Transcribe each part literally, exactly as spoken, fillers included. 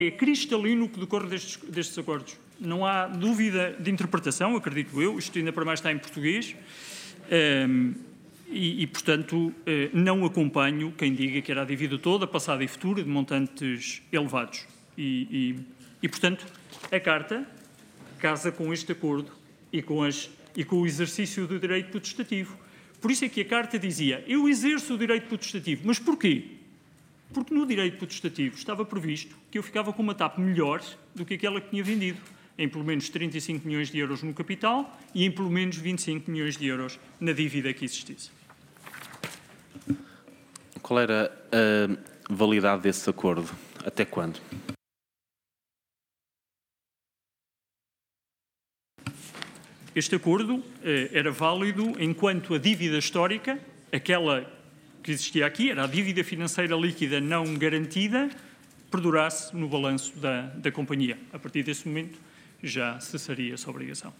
É cristalino o que decorre destes, destes acordos. Não há dúvida de interpretação, acredito eu, isto ainda para mais está em português, um, e, e, portanto, uh, não acompanho quem diga que era a dívida toda, passada e futura, de montantes elevados. E, e, e, portanto, a Carta casa com este acordo e com, as, e com o exercício do direito potestativo. Por isso é que a Carta dizia, eu exerço o direito potestativo, mas porquê? Porque no direito potestativo estava previsto que eu ficava com uma TAP melhor do que aquela que tinha vendido, em pelo menos trinta e cinco milhões de euros no capital e em pelo menos vinte e cinco milhões de euros na dívida que existisse. Qual era a validade desse acordo? Até quando? Este acordo eh, era válido enquanto a dívida histórica, aquela que existia aqui, era a dívida financeira líquida não garantida, perdurasse no balanço da, da companhia. A partir desse momento já cessaria essa obrigação.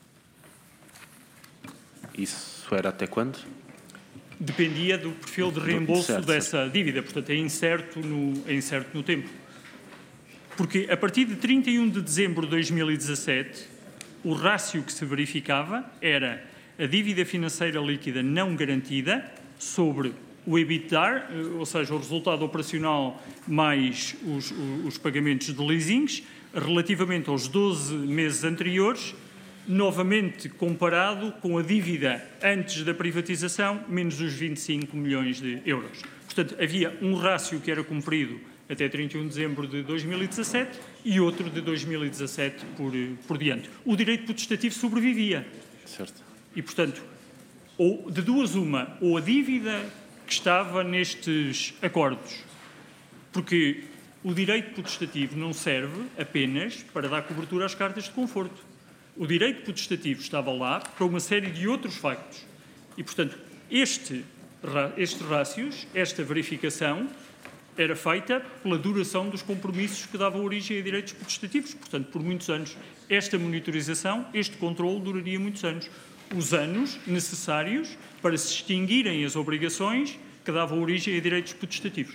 Isso era até quando? Dependia do perfil de reembolso certo, dessa certo. dívida, portanto é incerto, no, é incerto no tempo. Porque a partir de trinta e um de dezembro de dois mil e dezassete, o rácio que se verificava era a dívida financeira líquida não garantida sobre o EBITDA, ou seja, o resultado operacional mais os, os pagamentos de leasings, relativamente aos doze meses anteriores, novamente comparado com a dívida antes da privatização, menos os vinte e cinco milhões de euros. Portanto, havia um rácio que era cumprido até trinta e um de dezembro de dois mil e dezassete e outro de dois mil e dezassete por, por diante. O direito potestativo sobrevivia. Certo. E, portanto, ou de duas uma, ou a dívida que estava nestes acordos, porque o direito potestativo não serve apenas para dar cobertura às cartas de conforto. O direito potestativo estava lá para uma série de outros factos. E, portanto, este, estes rácios, esta verificação, era feita pela duração dos compromissos que davam origem a direitos potestativos. Portanto, por muitos anos, esta monitorização, este controle duraria muitos anos. Os anos necessários para se extinguirem as obrigações que davam origem a direitos potestativos.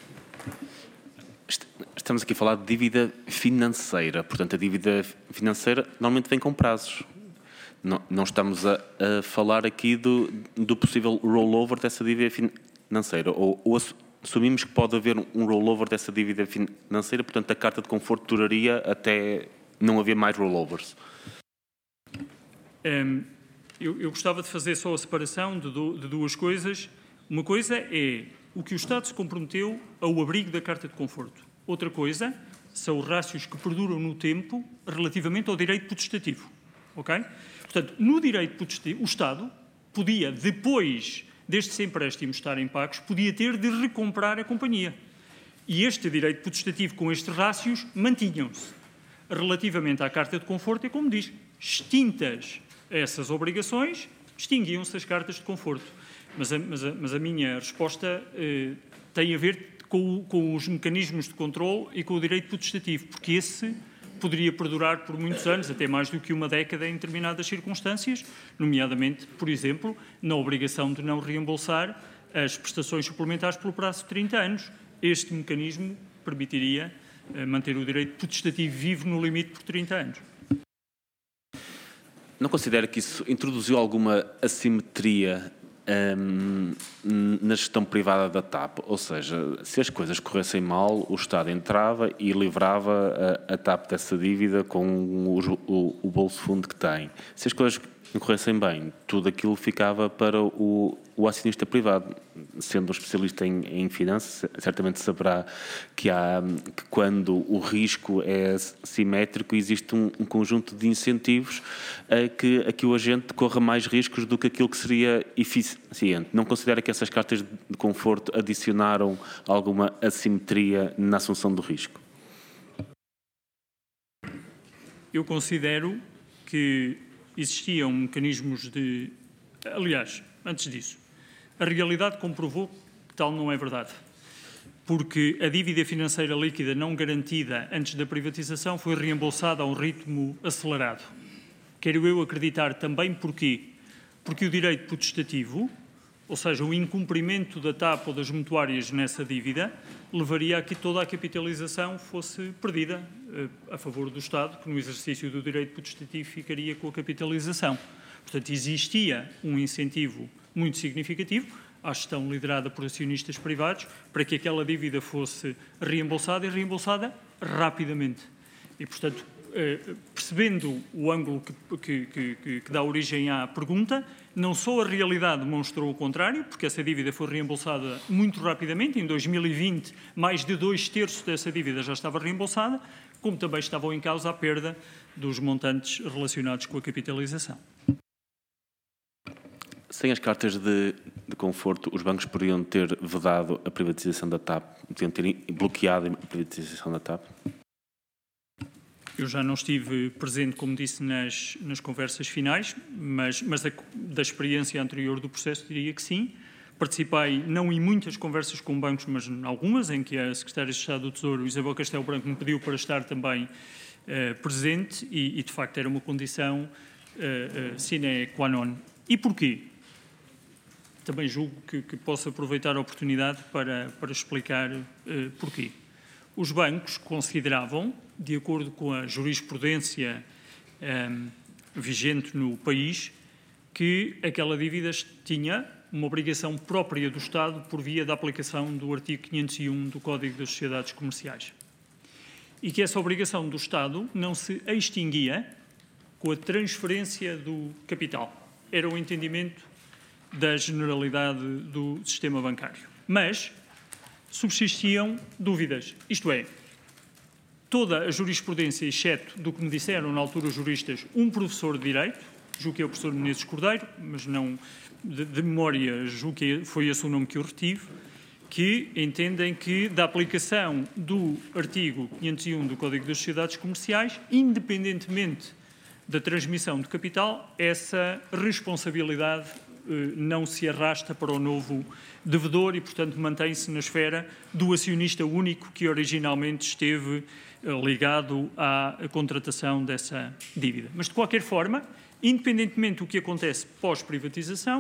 Estamos aqui a falar de dívida financeira. Portanto, a dívida financeira normalmente vem com prazos. Não, não estamos a, a falar aqui do, do possível rollover dessa dívida financeira. Ou, ou assumimos que pode haver um rollover dessa dívida financeira, portanto, a carta de conforto duraria até não haver mais rollovers. Um, eu, eu gostava de fazer só a separação de, do, de duas coisas. Uma coisa é o que o Estado se comprometeu ao abrigo da carta de conforto. Outra coisa são os rácios que perduram no tempo relativamente ao direito potestativo. Ok? Portanto, no direito potestativo, o Estado podia, depois destes empréstimos estarem pagos, podia ter de recomprar a companhia. E este direito potestativo com estes rácios mantinham-se. Relativamente à carta de conforto, é como diz, extintas essas obrigações, extinguiam-se as cartas de conforto. Mas a, mas a, mas a minha resposta eh, tem a ver com, com os mecanismos de controle e com o direito potestativo, porque esse poderia perdurar por muitos anos, até mais do que uma década em determinadas circunstâncias, nomeadamente, por exemplo, na obrigação de não reembolsar as prestações suplementares pelo prazo de trinta anos. Este mecanismo permitiria eh, manter o direito potestativo vivo no limite por trinta anos. Não considera que isso introduziu alguma assimetria Um, na gestão privada da TAP? Ou seja, se as coisas corressem mal, o Estado entrava e livrava a, a TAP dessa dívida com o, o, o bolso fundo que tem. Se as coisas corressem bem, tudo aquilo ficava para o, o acionista privado. Sendo um especialista em, em finanças, certamente saberá que, há, que quando o risco é simétrico, existe um, um conjunto de incentivos a que, a que o agente corra mais riscos do que aquilo que seria eficiente. Não considera que essas cartas de conforto adicionaram alguma assimetria na assunção do risco? Eu considero que existiam mecanismos de... Aliás, antes disso, a realidade comprovou que tal não é verdade. Porque a dívida financeira líquida não garantida antes da privatização foi reembolsada a um ritmo acelerado. Quero eu acreditar também porquê? Porque o direito potestativo ou seja, o incumprimento da TAP ou das mutuárias nessa dívida, levaria a que toda a capitalização fosse perdida a favor do Estado, que no exercício do direito potestativo ficaria com a capitalização. Portanto, existia um incentivo muito significativo à gestão liderada por acionistas privados para que aquela dívida fosse reembolsada e reembolsada rapidamente. E, portanto, percebendo o ângulo que, que, que, que dá origem à pergunta, não só a realidade demonstrou o contrário, porque essa dívida foi reembolsada muito rapidamente, em dois mil e vinte mais de dois terços dessa dívida já estava reembolsada, como também estavam em causa a perda dos montantes relacionados com a capitalização. Sem as cartas de, de conforto, os bancos poderiam ter vedado a privatização da TAP, poderiam ter bloqueado a privatização da TAP? Eu já não estive presente, como disse, nas, nas conversas finais, mas, mas a, da experiência anterior do processo diria que sim. Participei não em muitas conversas com bancos, mas em algumas, em que a Secretária de Estado do Tesouro, Isabel Castelo Branco, me pediu para estar também uh, presente e, e, de facto, era uma condição uh, uh, sine qua non. E porquê? Também julgo que, que posso aproveitar a oportunidade para, para explicar uh, porquê. Os bancos consideravam, de acordo com a jurisprudência um, vigente no país, que aquela dívida tinha uma obrigação própria do Estado por via da aplicação do artigo quinhentos e um do Código das Sociedades Comerciais. E que essa obrigação do Estado não se extinguia com a transferência do capital. Era o entendimento da generalidade do sistema bancário. Mas subsistiam dúvidas, isto é, toda a jurisprudência, exceto do que me disseram na altura os juristas, um professor de Direito, julgo que é o professor Menezes Cordeiro, mas não de, de memória, julgo que foi esse o nome que eu retive, que entendem que da aplicação do artigo quinhentos e um do Código das Sociedades Comerciais, independentemente da transmissão de capital, essa responsabilidade não se arrasta para o novo devedor e, portanto, mantém-se na esfera do acionista único que originalmente esteve ligado à contratação dessa dívida. Mas, de qualquer forma, independentemente do que acontece pós-privatização,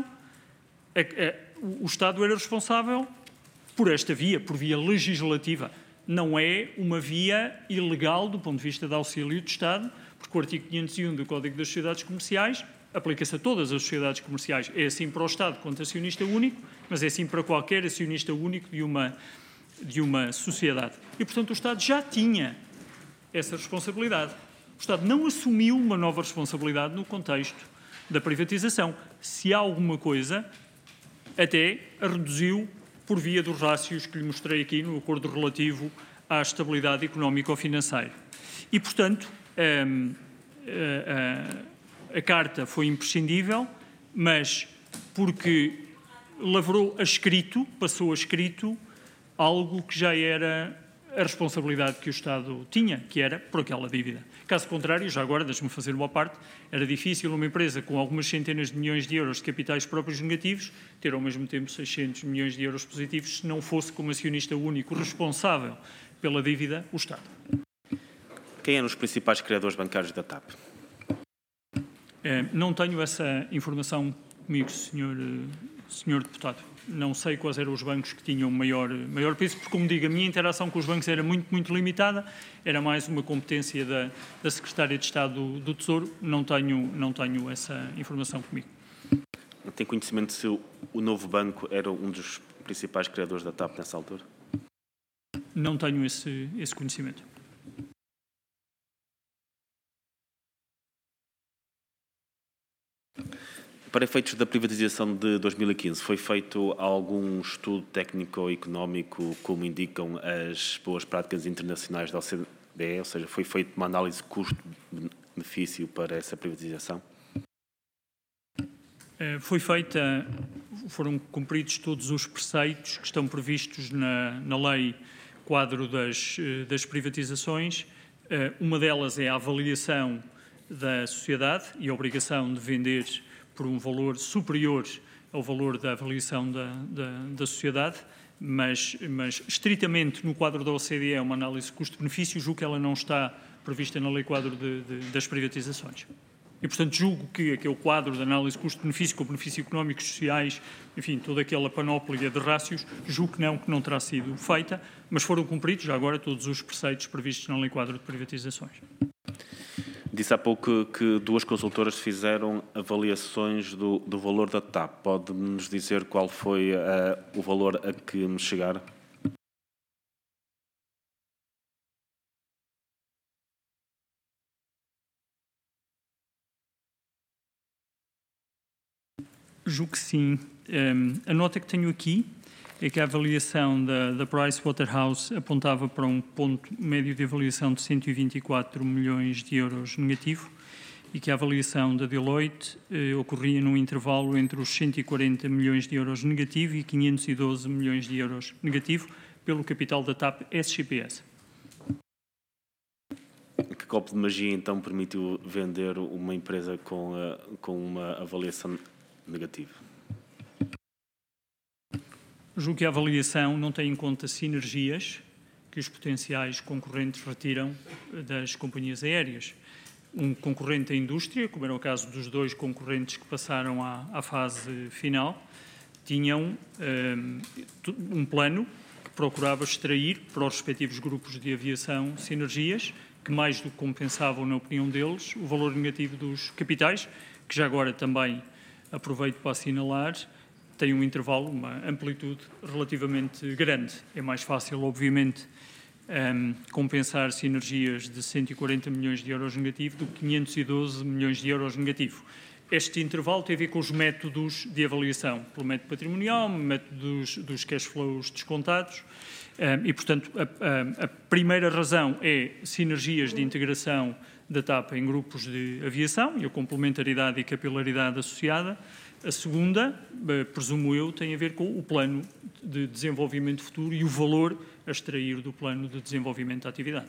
o Estado era responsável por esta via, por via legislativa. Não é uma via ilegal do ponto de vista de auxílio de Estado, porque o artigo quinhentos e um do Código das Sociedades Comerciais aplica-se a todas as sociedades comerciais. É assim para o Estado quanto acionista único, mas é assim para qualquer acionista único de uma, de uma sociedade. E, portanto, o Estado já tinha essa responsabilidade. O Estado não assumiu uma nova responsabilidade no contexto da privatização. Se há alguma coisa, até a reduziu por via dos rácios que lhe mostrei aqui no acordo relativo à estabilidade económico-financeira. E, portanto, a, a, a carta foi imprescindível, mas porque lavrou a escrito, passou a escrito, algo que já era a responsabilidade que o Estado tinha, que era por aquela dívida. Caso contrário, já agora, deixe-me fazer uma parte, era difícil uma empresa com algumas centenas de milhões de euros de capitais próprios negativos ter ao mesmo tempo seiscentos milhões de euros positivos se não fosse como acionista único responsável pela dívida o Estado. Quem eram os principais criadores bancários da TAP? Não tenho essa informação comigo, senhor, senhor deputado. Não sei quais eram os bancos que tinham maior, maior peso, porque, como digo, a minha interação com os bancos era muito, muito limitada, era mais uma competência da, da Secretária de Estado do, do Tesouro. Não tenho, não tenho essa informação comigo. Tem conhecimento se o, o novo banco era um dos principais criadores da TAP nessa altura? Não tenho esse, esse conhecimento. Para efeitos da privatização de dois mil e quinze, foi feito algum estudo técnico-económico, como indicam as boas práticas internacionais da O C D E, ou seja, foi feita uma análise custo-benefício para essa privatização? Foi feita, foram cumpridos todos os preceitos que estão previstos na, na lei quadro das, das privatizações. Uma delas é a avaliação da sociedade e a obrigação de vender por um valor superior ao valor da avaliação da, da, da sociedade, mas, mas estritamente no quadro da O C D E é uma análise custo-benefício, julgo que ela não está prevista na lei quadro de, de, das privatizações. E, portanto, julgo que aquele quadro de análise custo-benefício, com benefícios económicos, sociais, enfim, toda aquela panóplia de rácios, julgo que não, que não terá sido feita, mas foram cumpridos já agora todos os preceitos previstos na Lei Quadro de Privatizações. Disse há pouco que duas consultoras fizeram avaliações do, do valor da T A P. Pode-nos dizer qual foi uh, o valor a que me chegaram? Julgo que sim. Um, a nota que tenho aqui é que a avaliação da, da Pricewaterhouse apontava para um ponto médio de avaliação de cento e vinte e quatro milhões de euros negativo e que a avaliação da Deloitte eh, ocorria num intervalo entre os cento e quarenta milhões de euros negativo e quinhentos e doze milhões de euros negativo pelo capital da T A P S G P S. Que golpe de magia, então, permitiu vender uma empresa com, uh, com uma avaliação negativa? Julgo que a avaliação não tem em conta sinergias que os potenciais concorrentes retiram das companhias aéreas. Um concorrente da indústria, como era o caso dos dois concorrentes que passaram à, à fase final, tinham um, um plano que procurava extrair para os respectivos grupos de aviação sinergias que mais do que compensavam, na opinião deles, o valor negativo dos capitais, que já agora também aproveito para assinalar, tem um intervalo, uma amplitude relativamente grande. É mais fácil, obviamente, um, compensar sinergias de cento e quarenta milhões de euros negativo do que quinhentos e doze milhões de euros negativo. Este intervalo tem a ver com os métodos de avaliação, pelo método patrimonial, método dos, dos cash flows descontados, um, e, portanto, a, a, a primeira razão é sinergias de integração da T A P em grupos de aviação e a complementaridade e capilaridade associada. A segunda, presumo eu, tem a ver com o plano de desenvolvimento futuro e o valor a extrair do plano de desenvolvimento da atividade.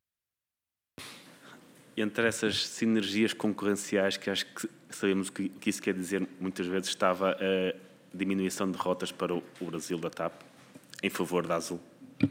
Entre essas sinergias concorrenciais, que acho que sabemos que, que isso quer dizer, muitas vezes estava a diminuição de rotas para o Brasil da T A P, em favor da Azul?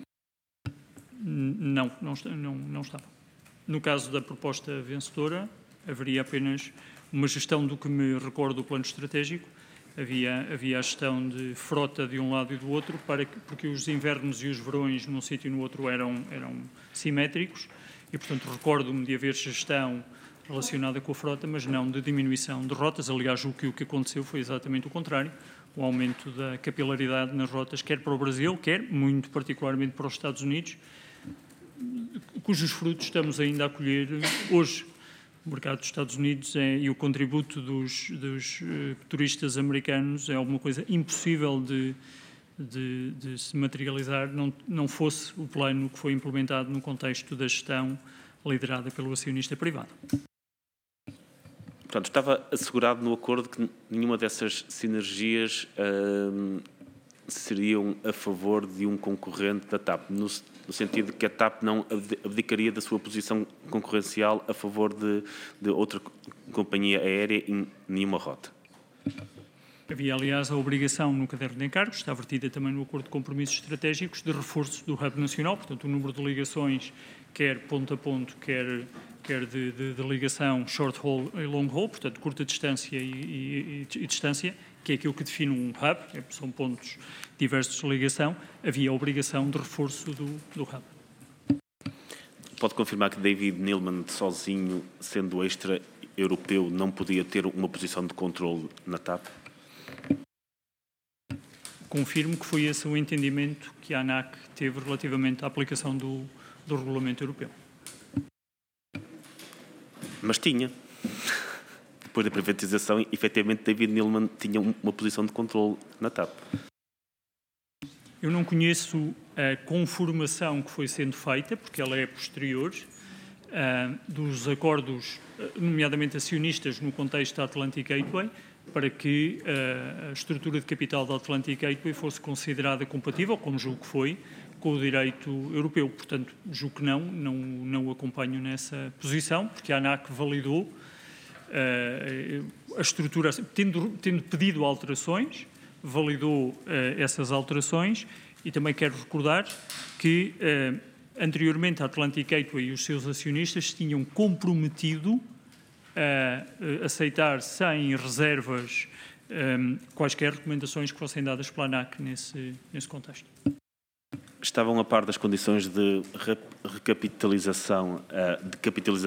Não, não, não, não estava. No caso da proposta vencedora, haveria apenas uma gestão do que me recordo do plano estratégico. Havia, havia a gestão de frota de um lado e do outro, para que, porque os invernos e os verões num sítio e no outro eram, eram simétricos, e, portanto, recordo-me de haver gestão relacionada com a frota, mas não de diminuição de rotas. Aliás, o que, o que aconteceu foi exatamente o contrário, o aumento da capilaridade nas rotas, quer para o Brasil, quer, muito particularmente, para os Estados Unidos, cujos frutos estamos ainda a colher hoje. O mercado dos Estados Unidos é, e o contributo dos, dos uh, turistas americanos é alguma coisa impossível de, de, de se materializar, não, não fosse o plano que foi implementado no contexto da gestão liderada pelo acionista privado. Portanto, estava assegurado no acordo que nenhuma dessas sinergias hum, seriam a favor de um concorrente da T A P, no, no sentido que a T A P não abdicaria da sua posição concorrencial a favor de, de outra companhia aérea em nenhuma rota. Havia, aliás, a obrigação no caderno de encargos, está vertida também no acordo de compromissos estratégicos, de reforço do hub nacional, portanto, o número de ligações, quer ponto a ponto, quer, quer de, de, de ligação short haul e long haul, portanto, curta distância e, e, e, e distância, que é aquilo que define um hub, são pontos diversos de ligação, havia a obrigação de reforço do, do hub. Pode confirmar que David Neeleman, sozinho, sendo extra-europeu, não podia ter uma posição de controle na T A P? Confirmo que foi esse o entendimento que a ANAC teve relativamente à aplicação do, do regulamento europeu. Mas tinha. Depois da privatização, efetivamente, David Neeleman tinha uma posição de controle na T A P. Eu não conheço a conformação que foi sendo feita, porque ela é posterior, uh, dos acordos, nomeadamente acionistas, no contexto da Atlantic Gateway, para que uh, a estrutura de capital da Atlantic Gateway fosse considerada compatível, como julgo que foi, com o direito europeu. Portanto, julgo que não, não, não o acompanho nessa posição, porque a ANAC validou uh, a estrutura, tendo, tendo pedido alterações, validou uh, essas alterações, e também quero recordar que uh, anteriormente a Atlantic Gateway e os seus acionistas tinham comprometido a aceitar sem reservas um, quaisquer recomendações que fossem dadas pela ANAC nesse, nesse contexto. Estavam a par das condições de recapitalização, de capitalização